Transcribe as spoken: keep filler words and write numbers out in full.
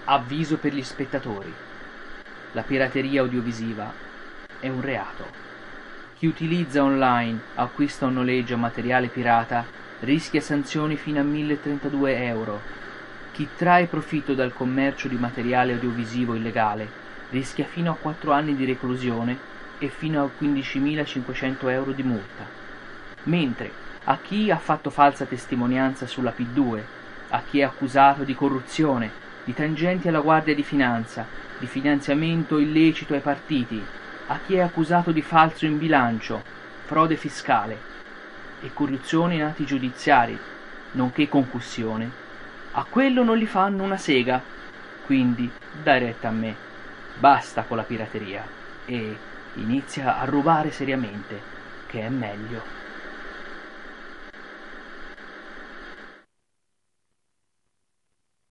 Avviso per gli spettatori. La pirateria audiovisiva è un reato. Chi utilizza online, acquista o noleggia materiale pirata rischia sanzioni fino a mille trentadue euro. Chi trae profitto dal commercio di materiale audiovisivo illegale rischia fino a quattro anni di reclusione e fino a quindicimilacinquecento euro di multa. Mentre a chi ha fatto falsa testimonianza sulla P due, a chi è accusato di corruzione, di tangenti alla Guardia di Finanza, di finanziamento illecito ai partiti, a chi è accusato di falso in bilancio, frode fiscale e corruzione in atti giudiziari, nonché concussione, a quello non gli fanno una sega. Quindi dai retta a me, basta con la pirateria e inizia a rubare seriamente, che è meglio.